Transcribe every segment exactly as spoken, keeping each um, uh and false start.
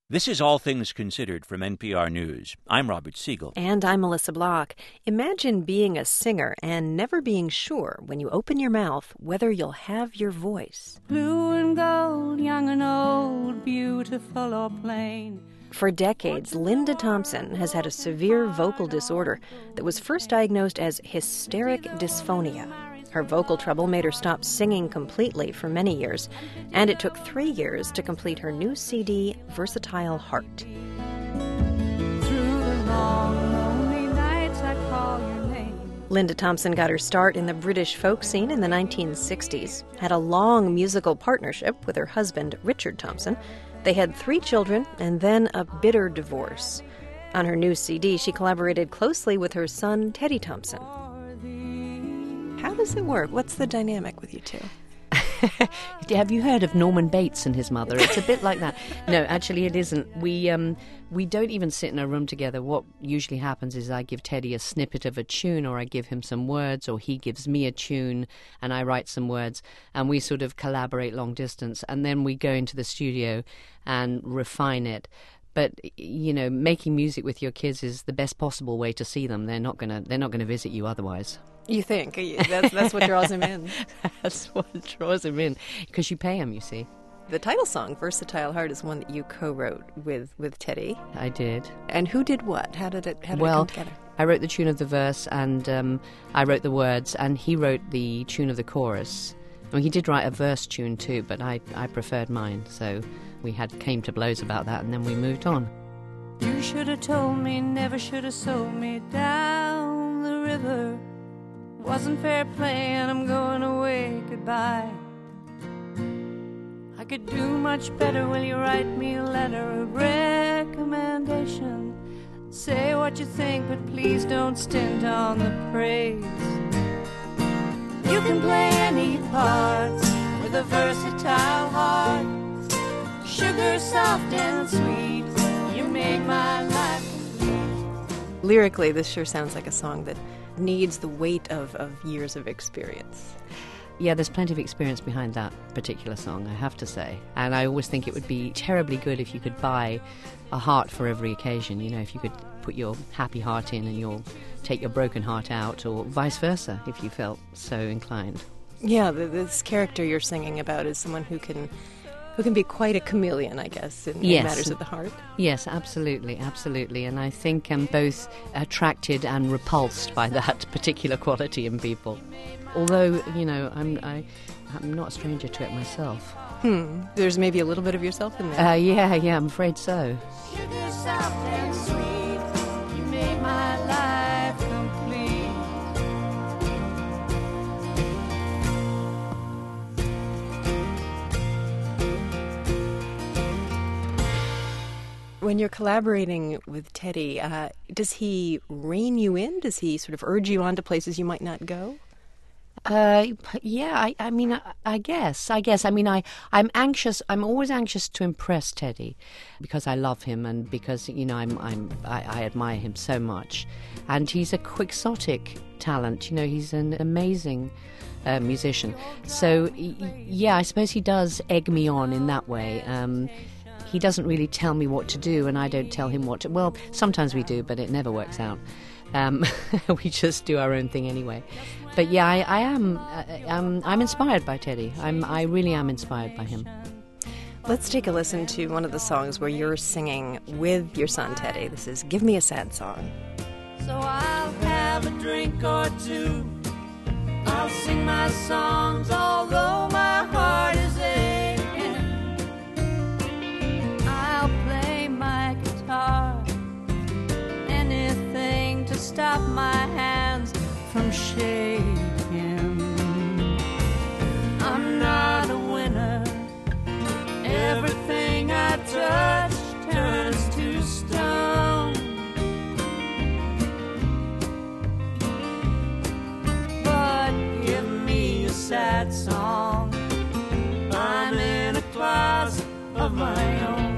This is All Things Considered from N P R News. I'm Robert Siegel. And I'm Melissa Block. Imagine being a singer and never being sure when you open your mouth whether you'll have your voice. Blue and gold, young and old, beautiful or plain. For decades, Linda Thompson has had a severe vocal disorder that was first diagnosed as hysteric dysphonia. Her vocal trouble made her stop singing completely for many years, and it took three years to complete her new C D, Versatile Heart. Through the long, lonely nights I call your name. Linda Thompson got her start in the British folk scene in the nineteen sixties, had a long musical partnership with her husband, Richard Thompson. They had three children and then a bitter divorce. On her new C D, she collaborated closely with her son, Teddy Thompson. How does it work? What's the dynamic with you two? Have you heard of Norman Bates and his mother? It's a bit like that. No, actually it isn't. We um we don't even sit in a room together. What usually happens is I give Teddy a snippet of a tune, or I give him some words, or he gives me a tune and I write some words, and we sort of collaborate long distance, and then we go into the studio and refine it. But, you know, making music with your kids is the best possible way to see them. They're not gonna they're not gonna visit you otherwise. You think? That's, that's what draws him in. That's what draws him in, because you pay him, you see. The title song, Versatile Heart, is one that you co-wrote with, with Teddy. I did. And who did what? How did it, how did well, it come together? I wrote the tune of the verse, and um, I wrote the words, and he wrote the tune of the chorus. I mean, he did write a verse tune too, but I, I preferred mine, so we had came to blows about that, and then we moved on. You should have told me, never should have sold me down the river. Wasn't fair play and I'm going away, goodbye. I could do much better, will you write me a letter of recommendation? Say what you think, but please don't stint on the praise. You can play any parts with a versatile heart. Sugar soft and sweet, you made my life complete. Lyrically, this sure sounds like a song that needs the weight of, of years of experience. Yeah, there's plenty of experience behind that particular song, I have to say. And I always think it would be terribly good if you could buy a heart for every occasion. You know, if you could put your happy heart in and you'll take your broken heart out, or vice versa, if you felt so inclined. Yeah, this character you're singing about is someone who can who can be quite a chameleon, I guess, in, yes. in matters of the heart. Yes, absolutely, absolutely. And I think I'm both attracted and repulsed by that particular quality in people. Although, you know, I'm I, I'm not a stranger to it myself. Hmm. There's maybe a little bit of yourself in there. Uh, yeah, yeah, I'm afraid so. Sugar soft and sweet, you made my life complete. When you're collaborating with Teddy, uh, does he rein you in? Does he sort of urge you on to places you might not go? Uh, yeah, I, I mean, I, I guess, I guess. I mean, I, I'm anxious. I'm always anxious to impress Teddy, because I love him and because, you know, I'm, I'm, I, I admire him so much. And he's a quixotic talent. You know, he's an amazing uh, musician. So, y- yeah, I suppose he does egg me on in that way. Um, he doesn't really tell me what to do, and I don't tell him what to. Well, sometimes we do, but it never works out. Um, we just do our own thing anyway. But yeah, I, I am. Uh, um, I'm inspired by Teddy. I'm. I really am inspired by him. Let's take a listen to one of the songs where you're singing with your son Teddy. This is "Give Me a Sad Song." So I'll have a drink or two. I'll sing my songs, although my heart is aching. I'll play my guitar. Anything to stop my hands from shaking. I'm not a winner. Everything I touch turns to stone. But give me a sad song. I'm in a closet of my own.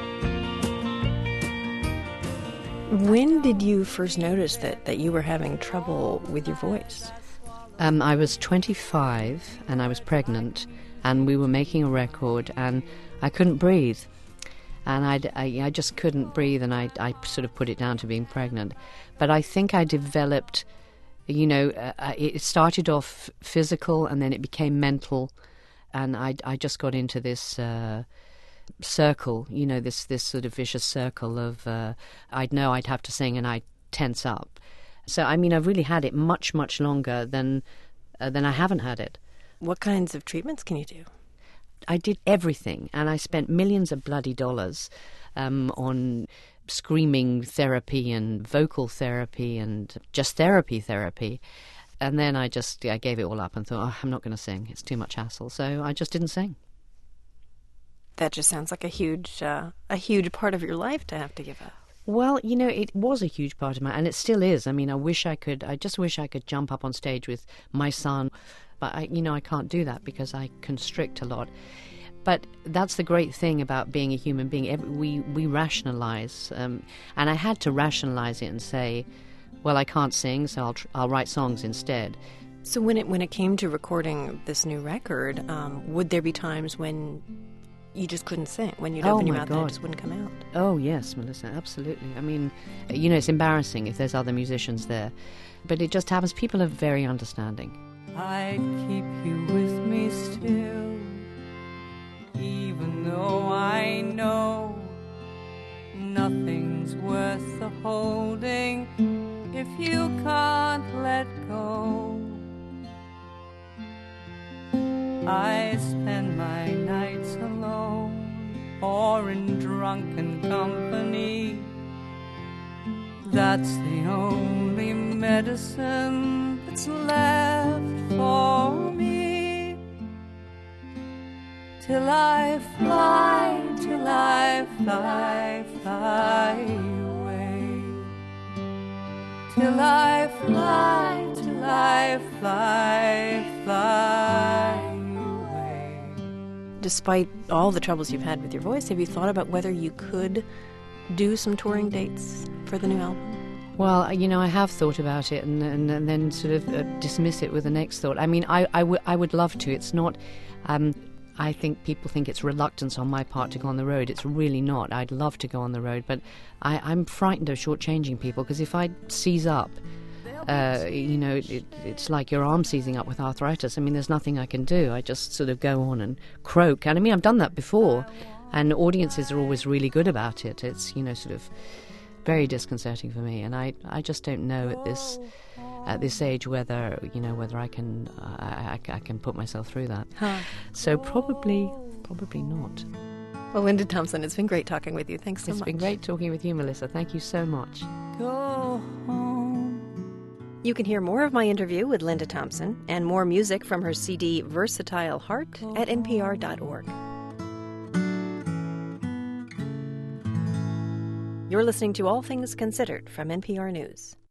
When did you first notice that, that you were having trouble with your voice? Um, I was twenty-five and I was pregnant, and we were making a record and I couldn't breathe. and I'd, I I just couldn't breathe, and I I sort of put it down to being pregnant. But I think I developed, you know, uh, it started off physical, and then it became mental, and I I just got into this. Uh, circle, you know, this this sort of vicious circle of uh, I'd know I'd have to sing and I'd tense up. So I mean, I've really had it much much longer than uh, than I haven't had it. What kinds of treatments can you do? I did everything, and I spent millions of bloody dollars um, on screaming therapy and vocal therapy and just therapy therapy. And then I just I gave it all up and thought, oh, I'm not going to sing. It's too much hassle. So I just didn't sing. That just sounds like a huge, uh, a huge part of your life to have to give up. Well, you know, it was a huge part of my, and it still is. I mean, I wish I could, I just wish I could jump up on stage with my son. But, I, you know, I can't do that because I constrict a lot. But that's the great thing about being a human being. Every, we, we rationalize. Um, and I had to rationalize it and say, well, I can't sing, so I'll, tr- I'll write songs instead. So when it, when it came to recording this new record, um, would there be times when you just couldn't sing, when you'd Oh, open your my mouth and God. it just wouldn't come out? Oh, yes, Melissa, absolutely. I mean, you know, it's embarrassing if there's other musicians there. But it just happens. People are very understanding. I'd keep you with me still, even though I know nothing's worth the holding if you can't let go. I spend my nights alone or in drunken company. That's the only medicine that's left for me. Till I fly, till I fly, fly away. Till I fly, till I fly, fly away. Despite all the troubles you've had with your voice, have you thought about whether you could do some touring dates for the new album? Well, you know, I have thought about it and, and, and then sort of uh, dismiss it with the next thought. I mean, I, I, w- I would love to. It's not... Um, I think people think it's reluctance on my part to go on the road. It's really not. I'd love to go on the road, but I, I'm frightened of shortchanging people, because if I seize up, uh, you know, it, it's like your arm seizing up with arthritis. I mean, there's nothing I can do. I just sort of go on and croak. And I mean, I've done that before, and audiences are always really good about it. It's, you know, sort of very disconcerting for me, and I, I just don't know at this at this age whether, you know, whether I can uh, I, I can put myself through that. Huh. So probably probably not. Well, Linda Thompson, it's been great talking with you. Thanks so It's much. been great talking with you, Melissa. Thank you so much. Go home. You can hear more of my interview with Linda Thompson and more music from her C D Versatile Heart at N P R dot org. You're listening to All Things Considered from N P R News.